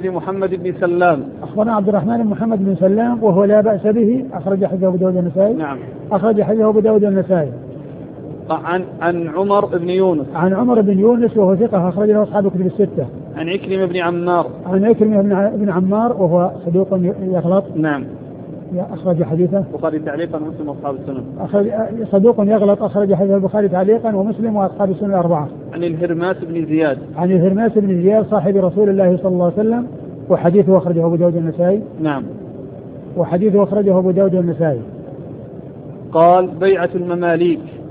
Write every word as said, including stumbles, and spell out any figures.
بن محمد بن سلام. أخبرنا عبد الرحمن بن محمد بن سلام وهو لا بأس به، أخرج حديثه أبو داود النسائي. نعم. أخرج حديثه أبو داود النسائي. عن عن عمر بن يونس. عن عمر بن يونس وهو ثقة، أخرج له أصحاب الكتب الستة. عن عكرمة بن عمار. عن عكرمة بن عمار وهو صدوق يغلط. نعم. أخرج حديثه البخاري تعليقا ومسلم وأصحاب السنن. أخرج صدوق يغلط، أخرج حديث البخاري تعليقا ومسلم وأصحاب السنن الأربعة. عن الهرماس بن زياد. عن الهرماس بن زياد صاحب رسول الله صلى الله عليه وسلم، وحديثه أخرجه أبو داود النسائي. نعم. وحديثه أخرجه أبو داود النسائي. قال بيعة المماليك.